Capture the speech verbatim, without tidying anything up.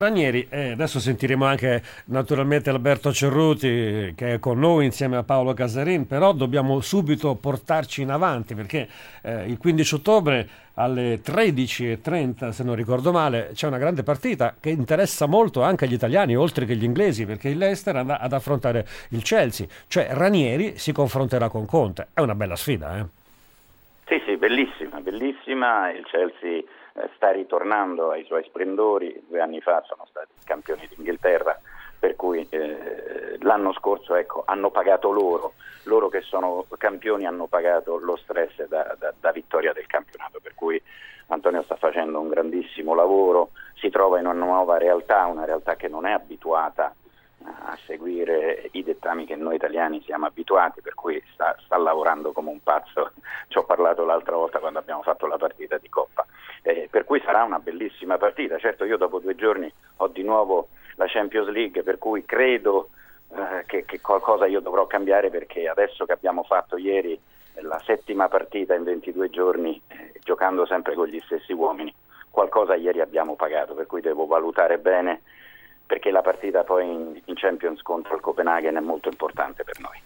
Ranieri, eh, adesso sentiremo anche naturalmente Alberto Cerruti che è con noi insieme a Paolo Casarin, però dobbiamo subito portarci in avanti perché eh, il quindici ottobre alle tredici e trenta, se non ricordo male, c'è una grande partita che interessa molto anche agli italiani, oltre che agli inglesi, perché il Leicester andrà ad affrontare il Chelsea, cioè Ranieri si confronterà con Conte. È una bella sfida, eh? Sì, sì, bellissima, bellissima. Il Chelsea eh, sta ritornando ai suoi splendori. Due anni fa sono stati campioni d'Inghilterra, per cui eh, l'anno scorso ecco, hanno pagato loro, loro che sono campioni hanno pagato lo stress da, da, da vittoria del campionato, per cui Antonio sta facendo un grandissimo lavoro, si trova in una nuova realtà, una realtà che non è abituata a seguire i dettami che noi italiani siamo abituati, per cui sta, sta lavorando come un pazzo. Ci ho parlato l'altra volta quando abbiamo fatto la partita di Coppa, eh, per cui sarà una bellissima partita. Certo, io dopo due giorni ho di nuovo la Champions League, per cui credo eh, che, che qualcosa io dovrò cambiare, perché adesso che abbiamo fatto ieri la settima partita in ventidue giorni, eh, giocando sempre con gli stessi uomini, qualcosa ieri abbiamo pagato, per cui devo valutare bene, perché la partita poi in, in Champions contro il Copenaghen è molto importante per noi.